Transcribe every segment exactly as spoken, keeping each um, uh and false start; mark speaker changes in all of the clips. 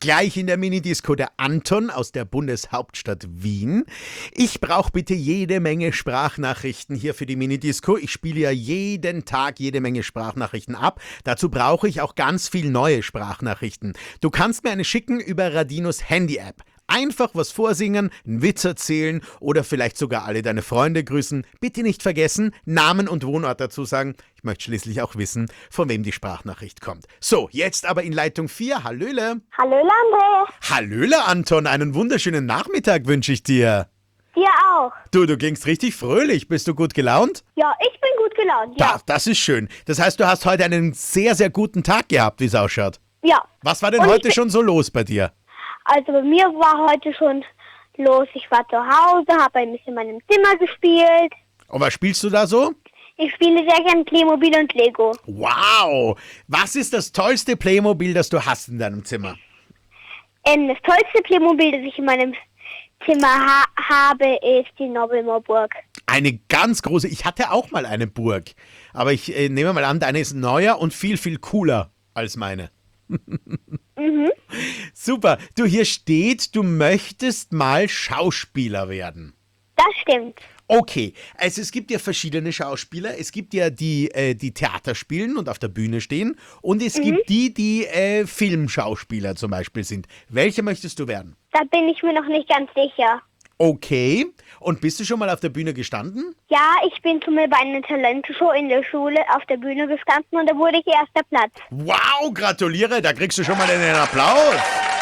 Speaker 1: Gleich in der Minidisco der Anton aus der Bundeshauptstadt Wien. Ich brauche bitte jede Menge Sprachnachrichten hier für die Minidisco. Ich spiele ja jeden Tag jede Menge Sprachnachrichten ab. Dazu brauche ich auch ganz viel neue Sprachnachrichten. Du kannst mir eine schicken über Radinos Handy-App. Einfach was vorsingen, einen Witz erzählen oder vielleicht sogar alle deine Freunde grüßen. Bitte nicht vergessen, Namen und Wohnort dazu sagen. Ich möchte schließlich auch wissen, von wem die Sprachnachricht kommt. So, jetzt aber in Leitung vier. Hallöle.
Speaker 2: Hallöle, André.
Speaker 1: Hallöle, Anton. Einen wunderschönen Nachmittag wünsche ich dir.
Speaker 2: Dir auch.
Speaker 1: Du, du gingst richtig fröhlich. Bist du gut gelaunt?
Speaker 2: Ja, ich bin gut gelaunt, ja.
Speaker 1: Da, das ist schön. Das heißt, du hast heute einen sehr, sehr guten Tag gehabt, wie es ausschaut.
Speaker 2: Ja.
Speaker 1: Was war denn
Speaker 2: Und
Speaker 1: heute
Speaker 2: ich-
Speaker 1: schon so los bei dir?
Speaker 2: Also bei mir war heute schon los. Ich war zu Hause, habe ein bisschen in meinem Zimmer gespielt.
Speaker 1: Und was spielst du da so?
Speaker 2: Ich spiele sehr gern Playmobil und Lego.
Speaker 1: Wow! Was ist das tollste Playmobil, das du hast in deinem Zimmer?
Speaker 2: Ähm, das tollste Playmobil, das ich in meinem Zimmer ha habe, ist die Nobelmoor-Burg.
Speaker 1: Eine ganz große. Ich hatte auch mal eine Burg. Aber ich äh, nehme mal an, deine ist neuer und viel, viel cooler als meine.
Speaker 2: Mhm.
Speaker 1: Super. Du, hier steht, du möchtest mal Schauspieler werden.
Speaker 2: Das stimmt.
Speaker 1: Okay, also es gibt ja verschiedene Schauspieler. Es gibt ja die, äh, die Theater spielen und auf der Bühne stehen. Und es gibt die, die äh, Filmschauspieler zum Beispiel sind. Welche möchtest du werden?
Speaker 2: Da bin ich mir noch nicht ganz sicher.
Speaker 1: Okay. Und bist du schon mal auf der Bühne gestanden?
Speaker 2: Ja, ich bin zum Beispiel bei einer Talentshow in der Schule auf der Bühne gestanden und da wurde ich erster Platz.
Speaker 1: Wow, gratuliere, da kriegst du schon mal einen Applaus.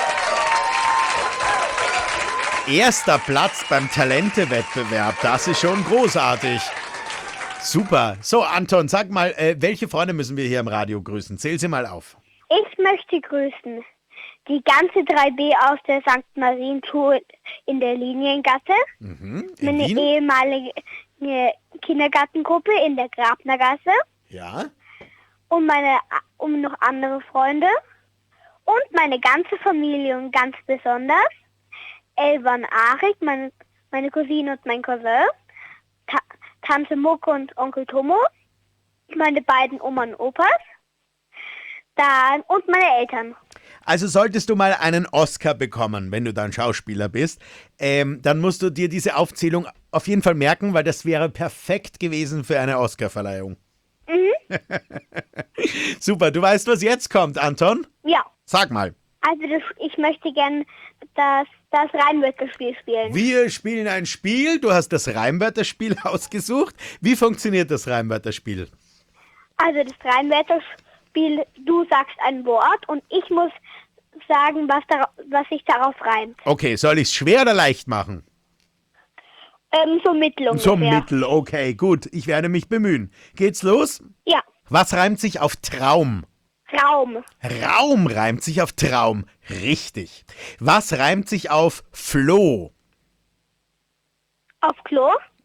Speaker 1: Erster Platz beim Talente-Wettbewerb, das ist schon großartig. Super. So, Anton, sag mal, äh, welche Freunde müssen wir hier im Radio grüßen? Zähl sie mal auf.
Speaker 2: Ich möchte grüßen die ganze drei B aus der Sankt Marienschule in der Liniengasse,
Speaker 1: Mhm, in
Speaker 2: meine
Speaker 1: Wien?
Speaker 2: ehemalige Kindergartengruppe in der Grabnergasse
Speaker 1: Ja.
Speaker 2: und meine und noch andere Freunde und meine ganze Familie und ganz besonders Elvan Arik, meine, meine Cousine und mein Cousin, Ta Tante Mucke und Onkel Tomo, meine beiden Oma und Opas, dann und meine Eltern.
Speaker 1: Also solltest du mal einen Oscar bekommen, wenn du dann Schauspieler bist, ähm, dann musst du dir diese Aufzählung auf jeden Fall merken, weil das wäre perfekt gewesen für eine Oscarverleihung.
Speaker 2: Mhm.
Speaker 1: Super, du weißt, was jetzt kommt, Anton?
Speaker 2: Ja,
Speaker 1: Sag mal.
Speaker 2: also das, ich möchte gern das, das Rheinwörterspiel spielen.
Speaker 1: Wir spielen ein Spiel, du hast das Reimwörterspiel ausgesucht. Wie funktioniert das Reimwörterspiel?
Speaker 2: Also das Rheinwörterspiel, du sagst ein Wort und ich muss sagen, was, dara- was sich darauf reimt.
Speaker 1: Okay, soll ich es schwer oder leicht machen?
Speaker 2: Ähm, so mittel
Speaker 1: So
Speaker 2: ungefähr.
Speaker 1: mittel, okay, gut. Ich werde mich bemühen. Geht's los?
Speaker 2: Ja,
Speaker 1: Was reimt sich auf Traum?
Speaker 2: Raum.
Speaker 1: Raum reimt sich auf Traum. Richtig. Was reimt sich auf Floh?
Speaker 2: Auf Klo.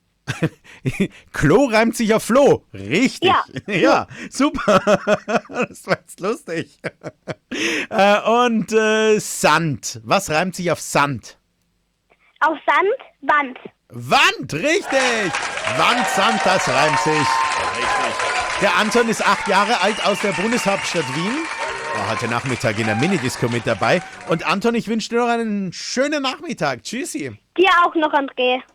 Speaker 1: Klo reimt sich auf Floh. Richtig.
Speaker 2: Ja.
Speaker 1: Ja, super. Das war jetzt lustig. Äh, Und äh, Sand. Was reimt sich auf Sand?
Speaker 2: Auf Sand, Wand.
Speaker 1: Wand, richtig. Wand, Sand, das reimt sich. Richtig. Der Anton ist acht Jahre alt aus der Bundeshauptstadt Wien. War heute Nachmittag in der Minidisco mit dabei. Und Anton, ich wünsche dir noch einen schönen Nachmittag. Tschüssi.
Speaker 2: Dir auch noch, André.